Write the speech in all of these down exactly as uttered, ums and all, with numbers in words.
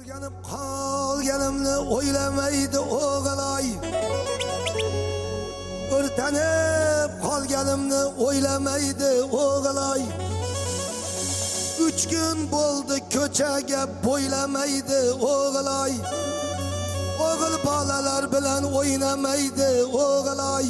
O'rganib qolganimni o'ylamaydi o'g'ilay. O'rtanib qolganimni o'ylamaydi o'g'ilay. Uch kun bo'ldi ko'chaga bo'ylamaydi o'g'ilay. O'g'il bolalar bilan o'ynamaydi o'g'ilay.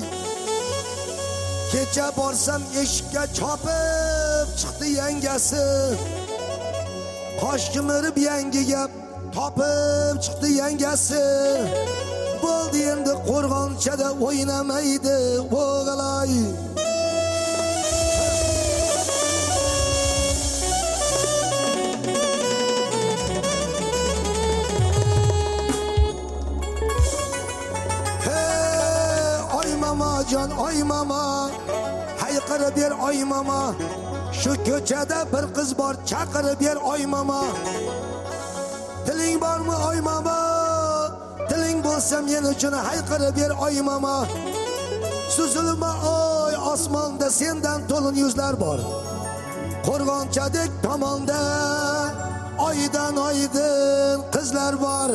Kecha borsam eshikka chopib chiqdi yangasi. Qosh qimirib yangiga topib chiqdi yangasi. Bo'ldi endi qo'rg'onchada o'ynamaydi o'g'ilay. Jon oy mama, hayqirib ber oy mama. Shu ko'chada bir qiz bor, chaqirib ber oy mama. Tiling bormi oy mama? Tiling bo'lsa men uchun hayqirib ber oy mama. Suzilma oy osmonda sendan to'lin yuzlar bor. Qo'rg'onchadek tomonda oydan oydin qizlar bor.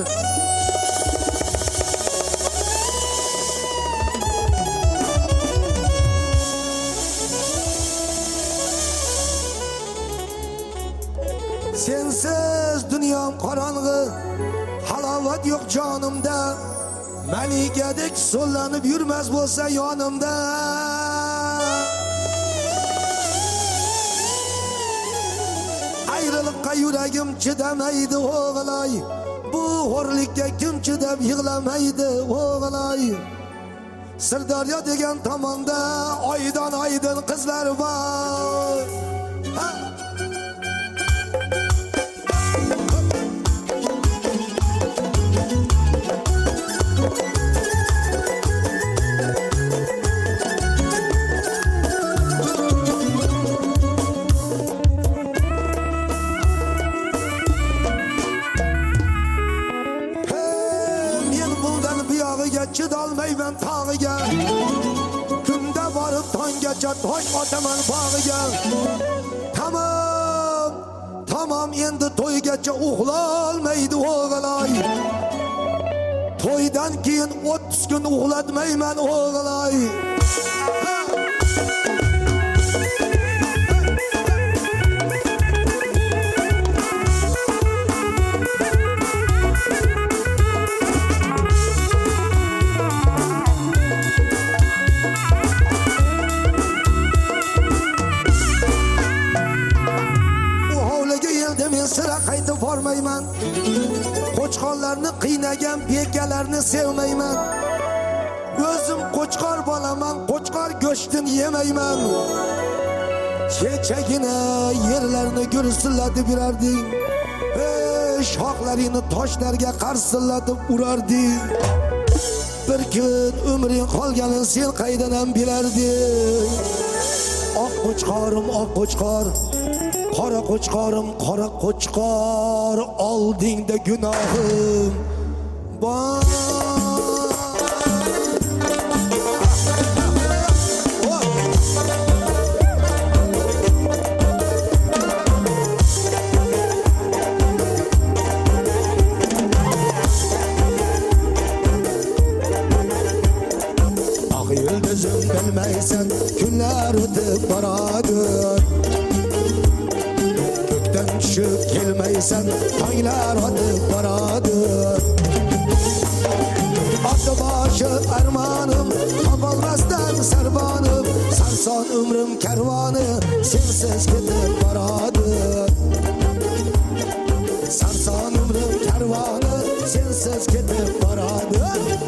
Sensiz dunyom qorong'i, halovat yo'q jonimda. Malikadek so'llanib yurmas bo'lsa yonimda. Ayriliqqa yuragim chidamaydi o'g'ilay. Bu xo'rlikka kim chidab yig'lamaydi o'g'ilay. Sirdaryo degan tomonda oydan oydin qizlar bor. Ha! Chidolmayman tog'iga. Kunda borib tonggacha tosh otaman bog'iga. Tamam, tamam endi to'ygacha uxlolmaydi o'g'ilay. To'ydan keyin o'ttiz kun uxlatmayman o'g'ilay. Sira qaytib bormayman. Qo'chqorlarni qiynagan bekalarni sevmayman. O'zim qo'chqor bolaman, qo'chqor go'shtini yemayman. Kechagina yerlarni gursillatib yurarding. Ey, shoxlaringni toshlarga qarsillatib urarding. Bir kun umring qolganini sen qaydan ham bilarding. Oq qo'chqorim, oq qo'chqor. Qora qo'chqorim, qora qo'chqor, oldingda gunohim bor. Ah yulduzim bilmaysan, kunlar o'tib boradi. Tushib kelmaysan, tonglar o'tib boradi. Oti boshi armonim, topolmasdan sarbonim. Sarson umrim karvoni, sensiz ketib boradi. Sarson umrim karvoni, sensiz ketib boradi.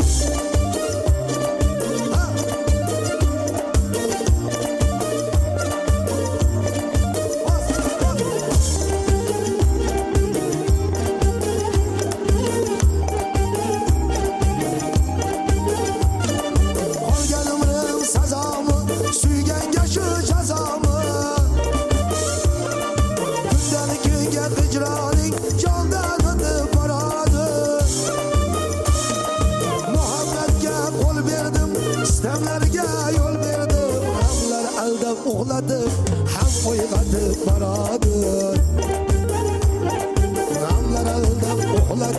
Uxlatib, ham uyg'otib boradi. G'amlar aldab uxlatib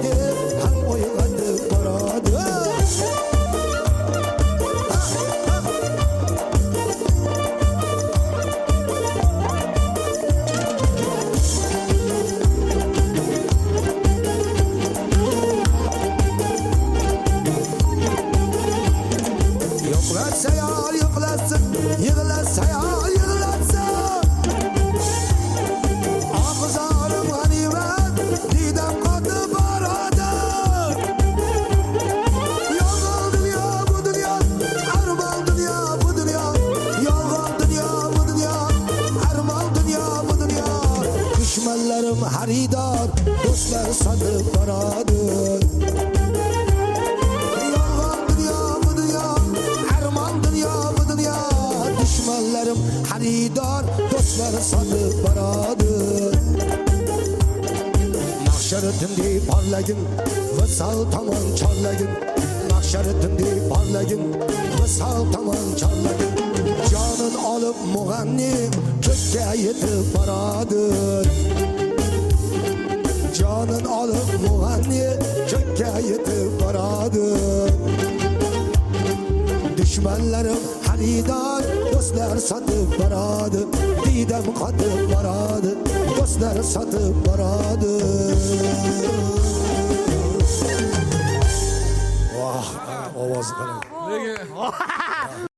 satıp baradır. Yolgan dünya bu dünya, Erman dünya bu dünya. Düşmanlarım haridar, dostlar satıp baradır. Mahşeretimde parlayın, vısal tamam çarlayın. Mahşeretimde parlayın, vısal tamam çarlayın. Canın alıp muğanni, kökke yetip baradır. Canın alıp muğanni, kökke yetip baradır. Düşmanlarım haridar, dostlar satıp baradır. Didem katıp baradır, dostlar satıp baradır. Vah, ovoz qilib.